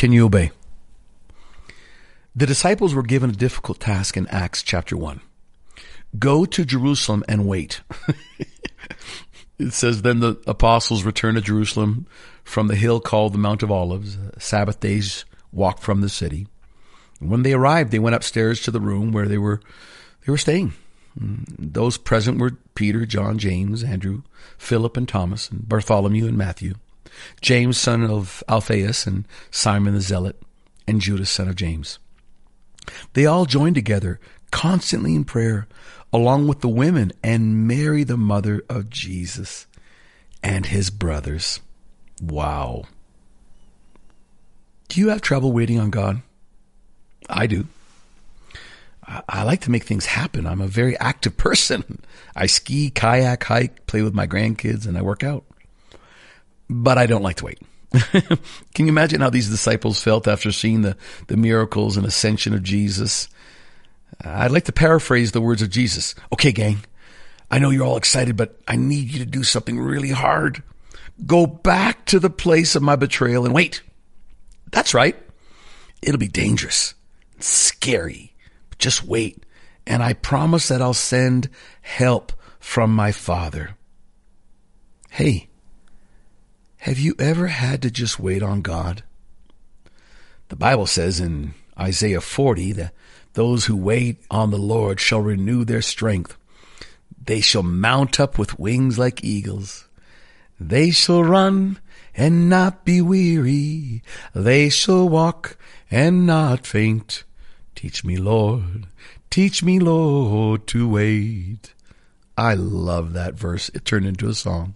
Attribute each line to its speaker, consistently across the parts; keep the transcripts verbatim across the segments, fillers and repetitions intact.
Speaker 1: Can you obey? The disciples were given a difficult task in Acts chapter one. Go to Jerusalem and wait. It says, then the apostles returned to Jerusalem from the hill called the Mount of Olives, Sabbath day's walk from the city. When they arrived, they went upstairs to the room where they were they were staying. Those present were Peter, John, James, Andrew, Philip, and Thomas, and Bartholomew and Matthew, James, son of Alphaeus, and Simon the Zealot, and Judas, son of James. They all joined together constantly in prayer, along with the women and Mary, the mother of Jesus, and his brothers. Wow. Do you have trouble waiting on God? I do. I, I like to make things happen. I'm a very active person. I ski, kayak, hike, play with my grandkids, and I work out. But I don't like to wait. Can you imagine how these disciples felt after seeing the, the miracles and ascension of Jesus? I'd like to paraphrase the words of Jesus. Okay, gang, I know you're all excited, but I need you to do something really hard. Go back to the place of my betrayal and wait. That's right. It'll be dangerous, scary, but just wait. And I promise that I'll send help from my Father. Hey, have you ever had to just wait on God? The Bible says in Isaiah forty that those who wait on the Lord shall renew their strength. They shall mount up with wings like eagles. They shall run and not be weary. They shall walk and not faint. Teach me, Lord, teach me, Lord, to wait. I love that verse. It turned into a song.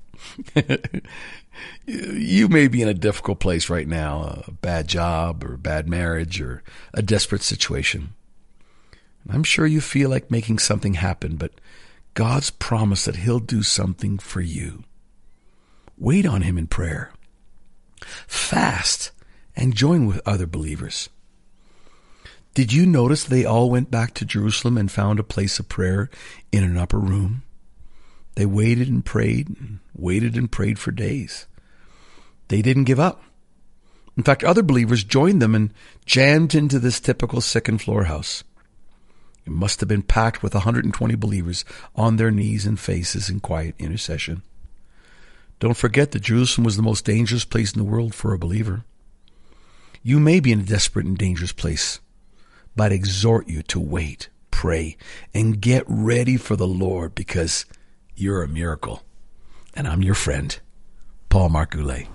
Speaker 1: You may be in a difficult place right now, a bad job or a bad marriage or a desperate situation. I'm sure you feel like making something happen, but God's promised that he'll do something for you. Wait on him in prayer. Fast and join with other believers. Did you notice they all went back to Jerusalem and found a place of prayer in an upper room? They waited and prayed, and waited and prayed for days. They didn't give up. In fact, other believers joined them and jammed into this typical second floor house. It must have been packed with one hundred twenty believers on their knees and faces in quiet intercession. Don't forget that Jerusalem was the most dangerous place in the world for a believer. You may be in a desperate and dangerous place, but I exhort you to wait, pray, and get ready for the Lord, because you're a miracle. And I'm your friend, Paul Marc Goulet.